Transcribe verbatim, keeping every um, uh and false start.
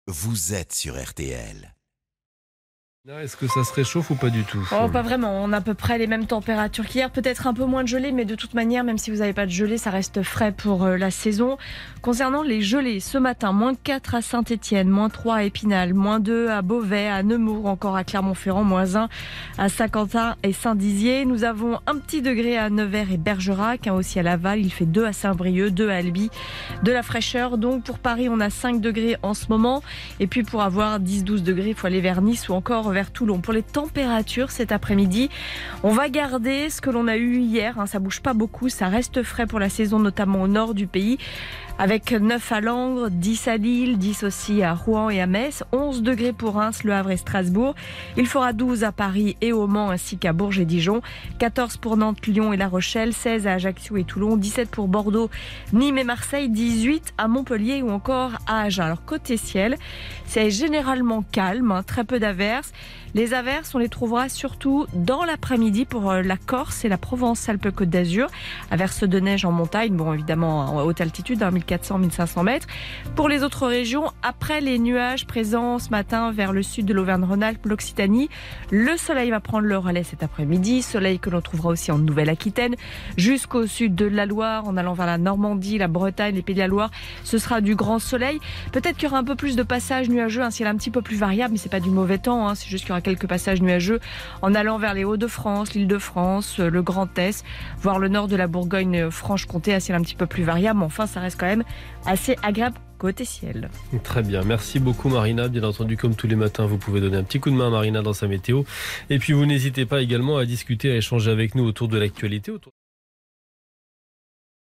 Vous êtes sur R T L. Est-ce que ça se réchauffe ou pas du tout? Oh, pas vraiment, on a à peu près les mêmes températures qu'hier, peut-être un peu moins de gelée, mais de toute manière, même si vous n'avez pas de gelée, ça reste frais pour euh, la saison. Concernant les gelées, ce matin, moins quatre à Saint-Étienne, moins trois à Épinal, moins deux à Beauvais, à Nemours, encore à Clermont-Ferrand, moins un à Saint-Quentin et Saint-Dizier. Nous avons un petit degré à Nevers et Bergerac, hein, aussi à Laval, il fait deux à Saint-Brieuc, deux à Albi, de la fraîcheur. Donc pour Paris, on a cinq degrés en ce moment, et puis pour avoir dix à douze degrés, il faut aller vers Nice ou encore vers Toulon. Pour les températures cet après-midi, on va garder ce que l'on a eu hier, hein, ça bouge pas beaucoup, ça reste frais pour la saison, notamment au nord du pays, avec neuf à Langres, dix à Lille, dix aussi à Rouen et à Metz, onze degrés pour Reims, Le Havre et Strasbourg. Il fera douze à Paris et au Mans ainsi qu'à Bourges et Dijon, quatorze pour Nantes, Lyon et La Rochelle, seize à Ajaccio et Toulon, dix-sept pour Bordeaux, Nîmes et Marseille, dix-huit à Montpellier ou encore à Agen. Alors côté ciel, c'est généralement calme, hein, très peu d'averses. Les averses, on les trouvera surtout dans l'après-midi pour la Corse et la Provence-Alpes-Côte d'Azur. Averses de neige en montagne, bon évidemment à haute altitude, hein, mille quatre cents à mille cinq cents mètres. Pour les autres régions, après les nuages présents ce matin vers le sud de l'Auvergne-Rhône-Alpes, l'Occitanie, le soleil va prendre le relais cet après-midi. Soleil que l'on trouvera aussi en Nouvelle-Aquitaine, jusqu'au sud de la Loire, en allant vers la Normandie, la Bretagne, les Pays de la Loire. Ce sera du grand soleil. Peut-être qu'il y aura un peu plus de passages nuageux, un ciel un petit peu plus variable, mais c'est pas du mauvais temps, hein, c'est juste qu'il y aura quelques passages nuageux en allant vers les Hauts-de-France, l'Île-de-France, le Grand Est, voire le nord de la Bourgogne-Franche-Comté, un ciel un petit peu plus variable, mais enfin ça reste quand même assez agréable côté ciel. Très bien, merci beaucoup Marina. Bien entendu, comme tous les matins, vous pouvez donner un petit coup de main à Marina dans sa météo. Et puis vous n'hésitez pas également à discuter, à échanger avec nous autour de l'actualité. Autour